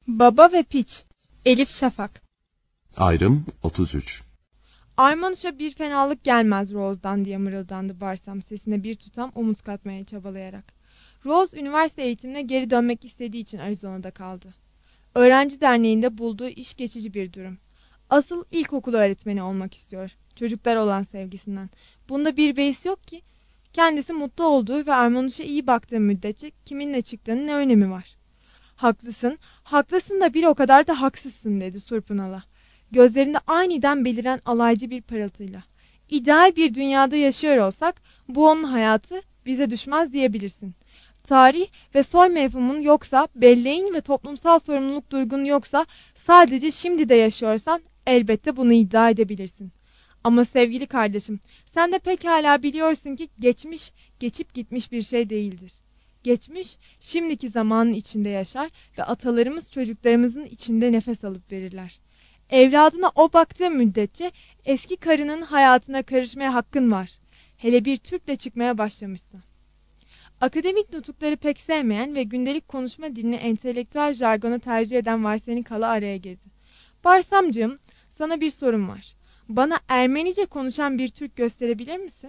Baba ve Piç. Elif Şafak. Ayrım 33. Armanuş'a bir fenalık gelmez Rose'dan diye mırıldandı Barsam sesine bir tutam umut katmaya çabalayarak. Rose üniversite eğitimine geri dönmek istediği için Arizona'da kaldı. Öğrenci derneğinde bulduğu iş geçici bir durum. Asıl ilkokul öğretmeni olmak istiyor. Çocuklar olan sevgisinden. Bunda bir beis yok ki. Kendisi mutlu olduğu ve Armanuş'a iyi baktığı müddetçe kiminle çıktığının ne önemi var? Haklısın, haklısın da bir o kadar da haksızsın dedi Surpunala. Gözlerinde aniden beliren alaycı bir parıltıyla. İdeal bir dünyada yaşıyor olsak bu onun hayatı bize düşmez diyebilirsin. Tarih ve soy mefhumun yoksa, belleğin ve toplumsal sorumluluk duygun yoksa sadece şimdi de yaşıyorsan elbette bunu iddia edebilirsin. Ama sevgili kardeşim, sen de pekala biliyorsun ki geçmiş geçip gitmiş bir şey değildir. Geçmiş, şimdiki zamanın içinde yaşar ve atalarımız çocuklarımızın içinde nefes alıp verirler. Evladına o baktığı müddetçe eski karının hayatına karışmaya hakkın var. Hele bir Türk'le çıkmaya başlamışsa. Akademik nutukları pek sevmeyen ve gündelik konuşma dilini entelektüel jargona tercih eden Varsenikalı araya girdi. Barsamcığım, sana bir sorum var. Bana Ermenice konuşan bir Türk gösterebilir misin?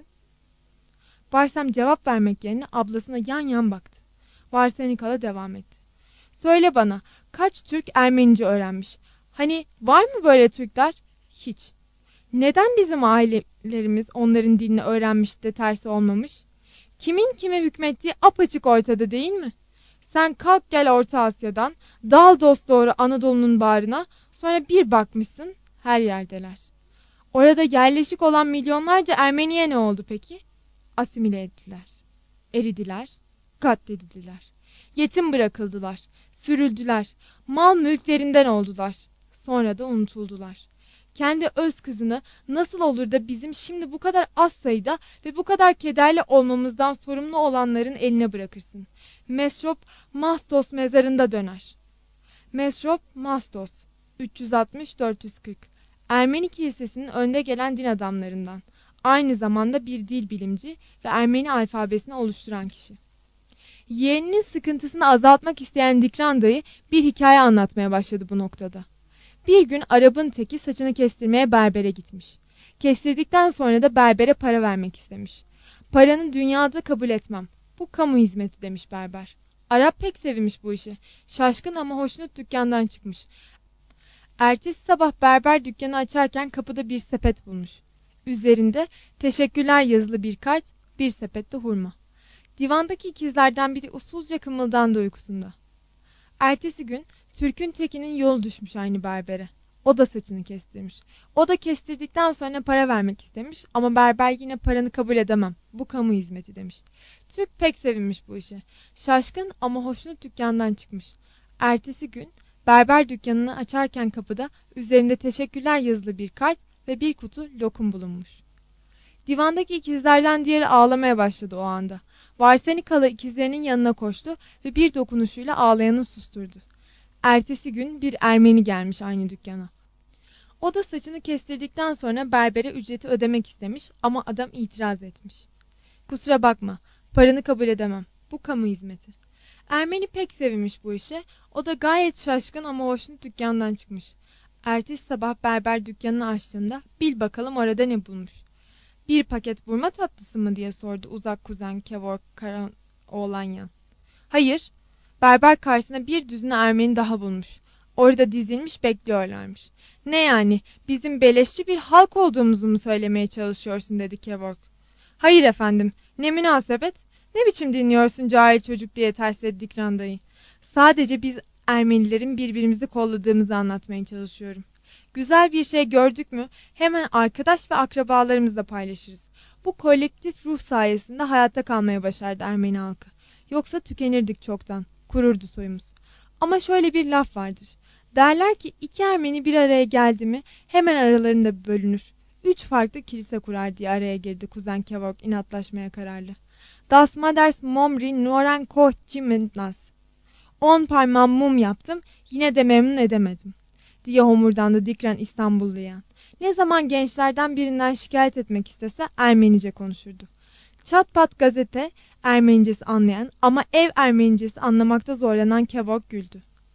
Barsam cevap vermek yerine ablasına yan yan baktı. Varsenikala devam etti. Söyle bana, kaç Türk Ermenice öğrenmiş? Hani var mı böyle Türkler? Hiç. Neden bizim ailelerimiz onların dilini öğrenmiş de tersi olmamış? Kimin kime hükmettiği apaçık ortada değil mi? Sen kalk gel Orta Asya'dan, dal dosdoğru Anadolu'nun bağrına, sonra bir bakmışsın her yerdeler. Orada yerleşik olan milyonlarca Ermeniye ne oldu peki? Asimile ettiler, eridiler, katledildiler. Yetim bırakıldılar, sürüldüler, mal mülklerinden oldular. Sonra da unutuldular. Kendi öz kızını nasıl olur da bizim şimdi bu kadar az sayıda ve bu kadar kederli olmamızdan sorumlu olanların eline bırakırsın? Mesrop Mastos mezarında döner. Mesrop Mastos 360-440 Ermeni Kilisesi'nin önde gelen din adamlarından. Aynı zamanda bir dil bilimci ve Ermeni alfabesini oluşturan kişi. Yeğeninin sıkıntısını azaltmak isteyen Dikran dayı bir hikaye anlatmaya başladı bu noktada. Bir gün Arap'ın teki saçını kestirmeye berbere gitmiş. Kestirdikten sonra da berbere para vermek istemiş. Paranı dünyada kabul etmem. Bu kamu hizmeti demiş berber. Arap pek sevinmiş bu işi. Şaşkın ama hoşnut dükkandan çıkmış. Ertesi sabah berber dükkanı açarken kapıda bir sepet bulmuş. Üzerinde teşekkürler yazılı bir kart, bir sepette hurma. Divandaki ikizlerden biri usulca kımıldandı uykusunda. Ertesi gün Türk'ün tekinin yolu düşmüş aynı berbere. O da saçını kestirmiş. O da kestirdikten sonra para vermek istemiş ama berber yine paranı kabul edemem. Bu kamu hizmeti demiş. Türk pek sevinmiş bu işe. Şaşkın ama hoşnut dükkandan çıkmış. Ertesi gün berber dükkanını açarken kapıda üzerinde teşekkürler yazılı bir kart ve bir kutu lokum bulunmuş. Divandaki ikizlerden diğeri ağlamaya başladı o anda. Varsenikalı ikizlerinin yanına koştu ve bir dokunuşuyla ağlayanı susturdu. Ertesi gün bir Ermeni gelmiş aynı dükkana. O da saçını kestirdikten sonra berbere ücreti ödemek istemiş ama adam itiraz etmiş. Kusura bakma, paranı kabul edemem. Bu kamu hizmeti. Ermeni pek sevinmiş bu işe. O da gayet şaşkın ama hoşnut dükkandan çıkmış. Ertesi sabah berber dükkanını açtığında bil bakalım orada ne bulmuş. Bir paket burma tatlısı mı diye sordu uzak kuzen Kevork Karaoğlanyan. Hayır, berber karşısına bir düzine Ermeni daha bulmuş. Orada dizilmiş bekliyorlarmış. Ne yani, bizim beleşçi bir halk olduğumuzu mu söylemeye çalışıyorsun dedi Kevork. Hayır efendim, ne münasebet, ne biçim dinliyorsun cahil çocuk diye tersledi Dikran dayı. Sadece biz Ermenilerin birbirimizi kolladığımızı anlatmaya çalışıyorum. Güzel bir şey gördük mü hemen arkadaş ve akrabalarımızla paylaşırız. Bu kolektif ruh sayesinde hayatta kalmaya başardı Ermeni halkı. Yoksa tükenirdik çoktan, kururdu soyumuz. Ama şöyle bir laf vardır. Derler ki iki Ermeni bir araya geldi mi hemen aralarında bölünür. 3 farklı kilise kurar diye araya girdi kuzen Kevork inatlaşmaya kararlı. Das Maders Momri Nuoren Koh Cimnas. 10 parmağım mum yaptım, yine de memnun edemedim diye homurdandı Dikran İstanbulluya. Ne zaman gençlerden birinden şikayet etmek istese Ermenice konuşurdu. Çat pat gazete Ermenicesi anlayan ama ev Ermenicesi anlamakta zorlanan Kevork güldü.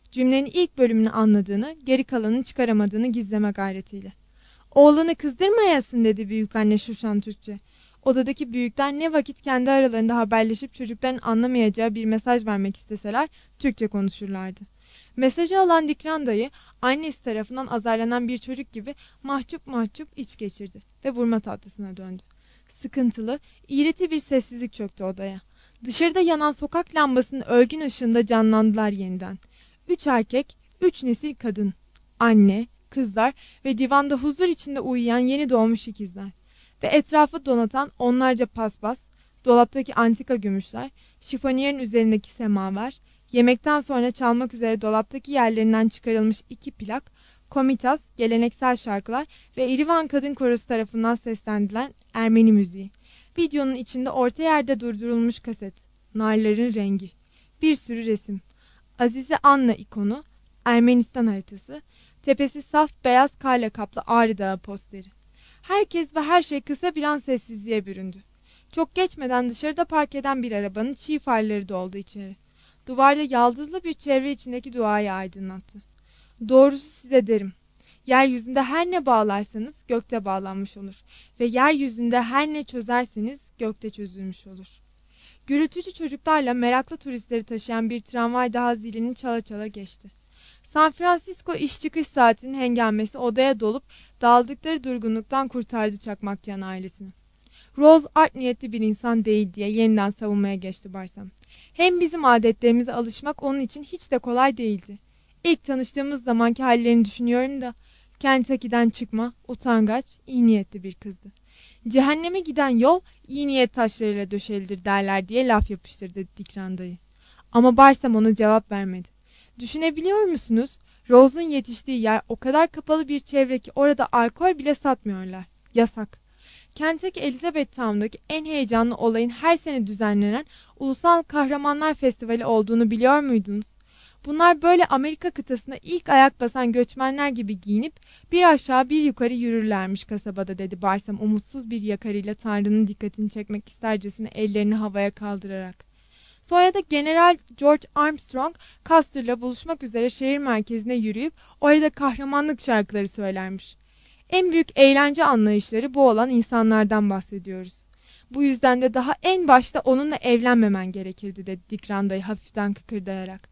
Cümlenin ilk bölümünü anladığını, geri kalanını çıkaramadığını gizleme gayretiyle. "Oğlanı kızdırmayasın," dedi büyükanne Şuşan Türkçe. Odadaki büyükler ne vakit kendi aralarında haberleşip çocukların anlamayacağı bir mesaj vermek isteseler Türkçe konuşurlardı. Mesajı alan Dikran dayı annesi tarafından azarlanan bir çocuk gibi mahcup mahcup iç geçirdi ve vurma tatlısına döndü. Sıkıntılı, iğreti bir sessizlik çöktü odaya. Dışarıda yanan sokak lambasının ölgün ışığında canlandılar yeniden. 3 erkek, 3 nesil kadın, anne, kızlar ve divanda huzur içinde uyuyan yeni doğmuş ikizler. Ve etrafı donatan onlarca paspas, dolaptaki antika gümüşler, şifoniyerin üzerindeki semaver, yemekten sonra çalmak üzere dolaptaki yerlerinden çıkarılmış 2 plak, komitas, geleneksel şarkılar ve İrivan Kadın Korosu tarafından seslendirilen Ermeni müziği. Videonun içinde orta yerde durdurulmuş kaset, narların rengi, bir sürü resim, Azize Anna ikonu, Ermenistan haritası, tepesi saf beyaz karla kaplı Ağrı Dağı posteri. Herkes ve her şey kısa bir an sessizliğe büründü. Çok geçmeden dışarıda park eden bir arabanın çiğ farları doldu içeri. Duvarda yaldızlı bir çevre içindeki duayı aydınlattı. Doğrusu size derim. Yeryüzünde her ne bağlarsanız gökte bağlanmış olur. Ve yeryüzünde her ne çözerseniz gökte çözülmüş olur. Gürültücü çocuklarla meraklı turistleri taşıyan bir tramvay daha zilini çala çala geçti. San Francisco iş çıkış saatinin hengamesi odaya dolup daldıkları durgunluktan kurtardı Çakmakcan ailesini. Rose art niyetli bir insan değil diye yeniden savunmaya geçti Barsam. Hem bizim adetlerimize alışmak onun için hiç de kolay değildi. İlk tanıştığımız zamanki hallerini düşünüyorum da Kentucky'den çıkma, utangaç, iyi niyetli bir kızdı. Cehenneme giden yol iyi niyet taşlarıyla döşelidir derler diye laf yapıştırdı Dikran dayı. Ama Barsam ona cevap vermedi. Düşünebiliyor musunuz? Rose'un yetiştiği yer o kadar kapalı bir çevre ki orada alkol bile satmıyorlar. Yasak. Kentucky Elizabeth Town'daki en heyecanlı olayın her sene düzenlenen Ulusal Kahramanlar Festivali olduğunu biliyor muydunuz? Bunlar böyle Amerika kıtasına ilk ayak basan göçmenler gibi giyinip bir aşağı bir yukarı yürürlermiş kasabada, dedi Barsam umutsuz bir yakarıyla Tanrı'nın dikkatini çekmek istercesine ellerini havaya kaldırarak. Sonra da General George Armstrong Custer'la buluşmak üzere şehir merkezine yürüyüp orada kahramanlık şarkıları söylermiş. En büyük eğlence anlayışları bu olan insanlardan bahsediyoruz. Bu yüzden de daha en başta onunla evlenmemen gerekirdi, dedi Dikran dayı hafiften kıkırdayarak.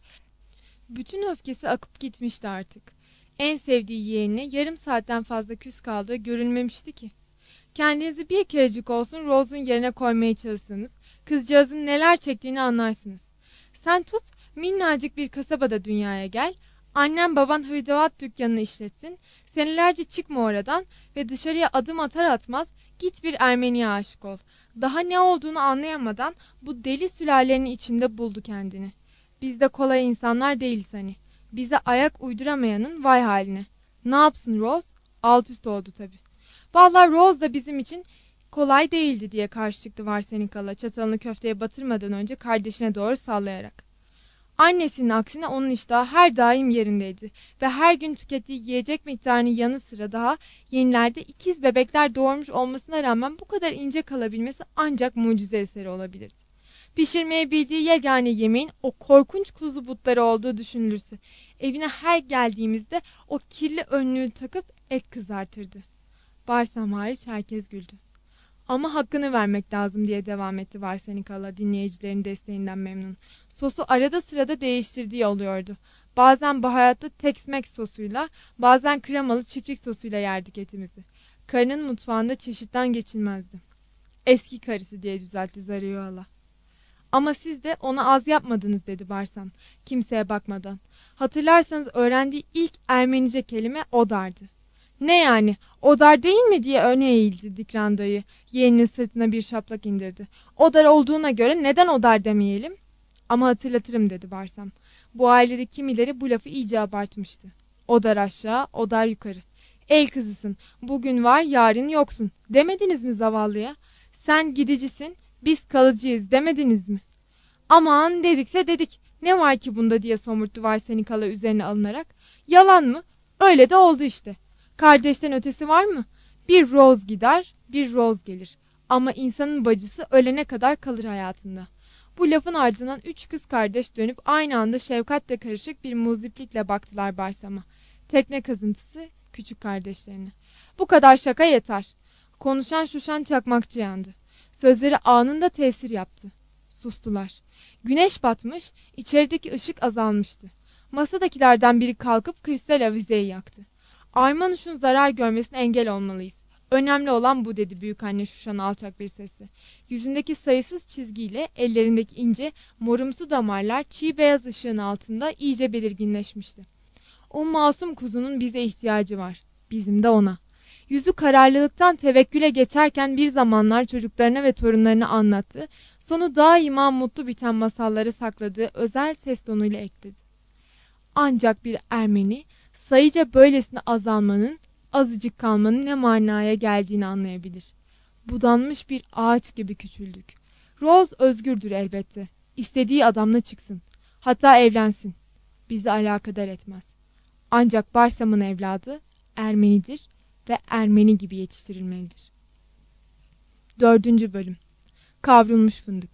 Bütün öfkesi akıp gitmişti artık. En sevdiği yeğenine yarım saatten fazla küs kaldığı görülmemişti ki. Kendinizi bir kerecik olsun Rose'un yerine koymaya çalışsanız, kızcağızın neler çektiğini anlarsınız. Sen tut, minnacık bir kasabada dünyaya gel, annen baban hırdavat dükkanını işletsin, senelerce çıkma oradan ve dışarıya adım atar atmaz git bir Ermeni'ye aşık ol. Daha ne olduğunu anlayamadan bu deli sülalenin içinde buldu kendini. Biz de kolay insanlar değiliz hani. Bize ayak uyduramayanın vay haline. Ne yapsın Rose? Alt üst oldu tabii. Vallahi Rose da bizim için kolay değildi diye karşı çıktı Varsenikala çatalını köfteye batırmadan önce kardeşine doğru sallayarak. Annesinin aksine onun iştahı her daim yerindeydi ve her gün tükettiği yiyecek miktarının yanı sıra daha yenilerde ikiz bebekler doğurmuş olmasına rağmen bu kadar ince kalabilmesi ancak mucize eseri olabilirdi. Pişirmeyi bildiği yegane yemeğin o korkunç kuzu butları olduğu düşünülürse evine her geldiğimizde o kirli önlüğü takıp et kızartırdı. Barsam hariç herkes güldü. Ama hakkını vermek lazım diye devam etti Varsenikala dinleyicilerin desteğinden memnun. Sosu arada sırada değiştirdiği oluyordu. Bazen baharatlı Tex-Mex sosuyla, bazen kremalı çiftlik sosuyla yerdik etimizi. Karının mutfağında çeşitten geçilmezdi. Eski karısı diye düzeltti Zariola. Ama siz de ona az yapmadınız, dedi Barsam kimseye bakmadan. Hatırlarsanız öğrendiği ilk Ermenice kelime odardı. Ne yani, odar değil mi diye öne eğildi Dikran dayı. Yeğeninin sırtına bir şaplak indirdi. Odar olduğuna göre neden odar demeyelim? Ama hatırlatırım, dedi Barsam. Bu ailede kimileri bu lafı iyice abartmıştı. Odar aşağı, odar yukarı. El kızısın, bugün var yarın yoksun demediniz mi zavallıya? Sen gidicisin, biz kalıcıyız demediniz mi? Aman dedikse dedik, ne var ki bunda diye somurttu Varsenikala üzerine alınarak. Yalan mı? Öyle de oldu işte. Kardeşten ötesi var mı? Bir Rose gider, bir Rose gelir. Ama insanın bacısı ölene kadar kalır hayatında. Bu lafın ardından 3 kız kardeş dönüp aynı anda şefkatle karışık bir muziplikle baktılar Barsam'a. Tekne kazıntısı küçük kardeşlerine. Bu kadar şaka yeter. Konuşan şuşan çakmakçı yandı. Sözleri anında tesir yaptı. Sustular. Güneş batmış, içerideki ışık azalmıştı. Masadakilerden biri kalkıp kristal avizeyi yaktı. Armanuş'un zarar görmesine engel olmalıyız. Önemli olan bu, dedi büyükanne Şuşan alçak bir sesle. Yüzündeki sayısız çizgiyle ellerindeki ince, morumsu damarlar çiğ beyaz ışığın altında iyice belirginleşmişti. O masum kuzunun bize ihtiyacı var. Bizim de ona. Yüzü kararlılıktan tevekküle geçerken bir zamanlar çocuklarına ve torunlarına anlattığı, sonu daima mutlu biten masalları sakladığı özel ses tonuyla ekledi. Ancak bir Ermeni sayıca böylesine azalmanın, azıcık kalmanın ne manaya geldiğini anlayabilir. Budanmış bir ağaç gibi küçüldük. Rose özgürdür elbette. İstediği adamla çıksın. Hatta evlensin. Bizi alakadar etmez. Ancak Barsam'ın evladı Ermenidir ve Ermeni gibi yetiştirilmelidir. 4. Bölüm. Kavrulmuş fındık.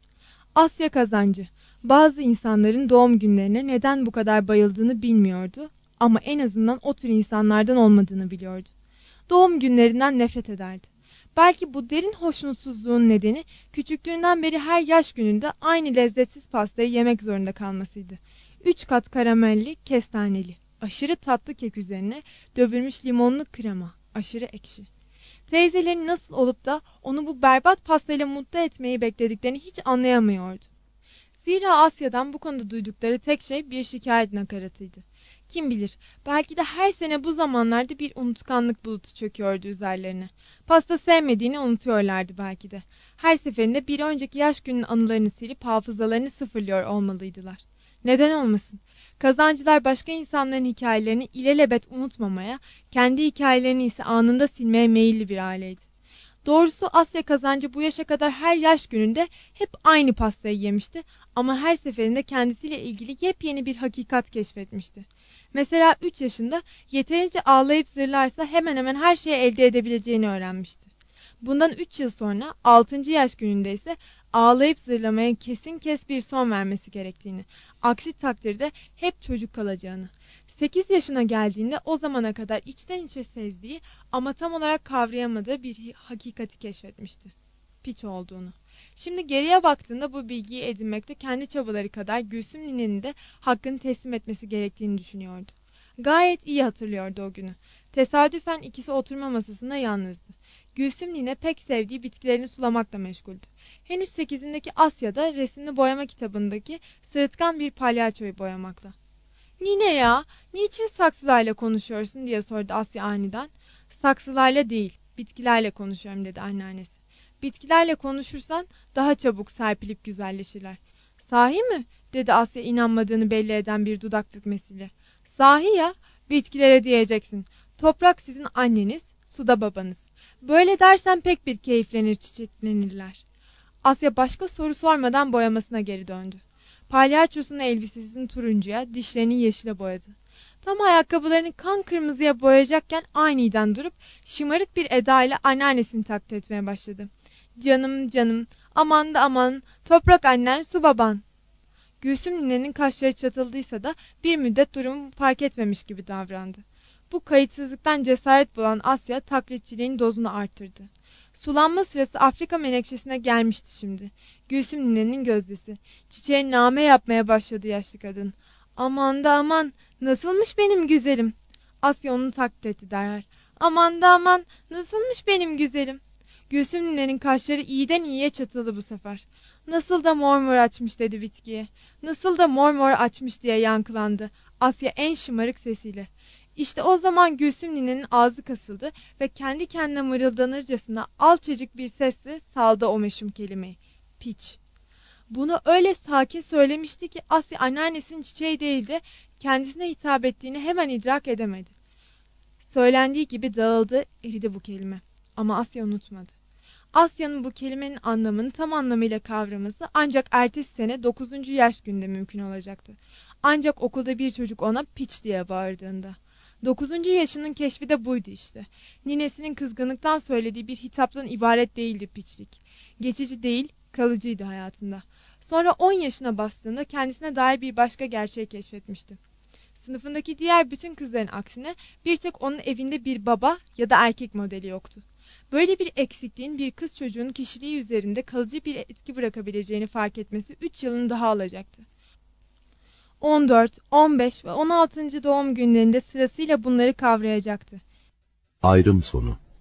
Asya Kazancı bazı insanların doğum günlerine neden bu kadar bayıldığını bilmiyordu ama en azından o tür insanlardan olmadığını biliyordu. Doğum günlerinden nefret ederdi. Belki bu derin hoşnutsuzluğun nedeni küçüklüğünden beri her yaş gününde aynı lezzetsiz pastayı yemek zorunda kalmasıydı. 3 kat karamelli, kestaneli, aşırı tatlı kek üzerine dövülmüş limonlu krema, aşırı ekşi. Teyzelerin nasıl olup da onu bu berbat pastayla mutlu etmeyi beklediklerini hiç anlayamıyordu. Zira Asya'dan bu konuda duydukları tek şey bir şikayet nakaratıydı. Kim bilir, belki de her sene bu zamanlarda bir unutkanlık bulutu çöküyordu üzerlerine. Pasta sevmediğini unutuyorlardı belki de. Her seferinde bir önceki yaş günün anılarını silip hafızalarını sıfırlıyor olmalıydılar. Neden olmasın? Kazancılar başka insanların hikayelerini ilelebet unutmamaya, kendi hikayelerini ise anında silmeye meyilli bir aileydi. Doğrusu Asya Kazancı bu yaşa kadar her yaş gününde hep aynı pastayı yemişti ama her seferinde kendisiyle ilgili yepyeni bir hakikat keşfetmişti. Mesela 3 yaşında yeterince ağlayıp zırlarsa hemen hemen her şeyi elde edebileceğini öğrenmişti. Bundan 3 yıl sonra 6. yaş gününde ise ağlayıp zırlamaya kesin bir son vermesi gerektiğini, aksi takdirde hep çocuk kalacağını, 8 yaşına geldiğinde o zamana kadar içten içe sezdiği ama tam olarak kavrayamadığı bir hakikati keşfetmişti. Piç olduğunu. Şimdi geriye baktığında bu bilgiyi edinmekte kendi çabaları kadar Gülsüm ninenin de hakkını teslim etmesi gerektiğini düşünüyordu. Gayet iyi hatırlıyordu o günü. Tesadüfen ikisi oturma masasında yalnızdı. Gülsüm nine pek sevdiği bitkilerini sulamakla meşguldü. Henüz 8'indeki Asya'da resimli boyama kitabındaki sırıtkan bir palyaçoyu boyamakla. "Nine ya, niçin saksılarla konuşuyorsun?" diye sordu Asya aniden. "Saksılarla değil, bitkilerle konuşuyorum," dedi anneannesi. "Bitkilerle konuşursan daha çabuk serpilip güzelleşirler." "Sahi mi?" dedi Asya inanmadığını belli eden bir dudak bükmesiyle. "Sahi ya, bitkilere diyeceksin. Toprak sizin anneniz, su da babanız. Böyle dersen pek bir keyiflenir, çiçeklenirler." Asya başka soru sormadan boyamasına geri döndü. Palyaçosunun elbisesini turuncuya, dişlerini yeşile boyadı. Tam ayakkabılarını kan kırmızıya boyayacakken aniden durup şımarık bir eda ile anneannesini taklit etmeye başladı. "Canım canım, aman da aman, toprak annen, su baban." Gülsüm ninenin kaşları çatıldıysa da bir müddet durumu fark etmemiş gibi davrandı. Bu kayıtsızlıktan cesaret bulan Asya taklitçiliğin dozunu arttırdı. Sulanma sırası Afrika menekşesine gelmişti şimdi. Gülsüm ninenin gözdesi. Çiçeğe name yapmaya başladı yaşlı kadın. "Aman da aman, nasılmış benim güzelim?" Asya onu taklit etti derhal. "Aman da aman, nasılmış benim güzelim?" Gülsüm ninenin kaşları iyiden iyiye çatıldı bu sefer. "Nasıl da mor mor açmış," dedi bitkiye. "Nasıl da mor mor açmış," diye yankılandı Asya en şımarık sesiyle. İşte o zaman Gülsüm ninenin ağzı kasıldı ve kendi kendine mırıldanırcasına alçacık bir sesle saldı o meşhum kelimeyi. Piç. Bunu öyle sakin söylemişti ki Asya anneannesinin çiçeği değil de kendisine hitap ettiğini hemen idrak edemedi. Söylendiği gibi dağıldı, eridi bu kelime. Ama Asya unutmadı. Asya'nın bu kelimenin anlamını tam anlamıyla kavraması ancak ertesi sene 9. yaş günde mümkün olacaktı. Ancak okulda bir çocuk ona piç diye bağırdığında. 9. yaşının keşfi de buydu işte. Ninesinin kızgınlıktan söylediği bir hitaptan ibaret değildi piçlik. Geçici değil, kalıcıydı hayatında. Sonra 10 yaşına bastığında kendisine dair bir başka gerçeği keşfetmişti. Sınıfındaki diğer bütün kızların aksine bir tek onun evinde bir baba ya da erkek modeli yoktu. Böyle bir eksikliğin bir kız çocuğunun kişiliği üzerinde kalıcı bir etki bırakabileceğini fark etmesi 3 yılını daha alacaktı. 14, 15 ve 16. doğum günlerinde sırasıyla bunları kavrayacaktı. Ayrım sonu.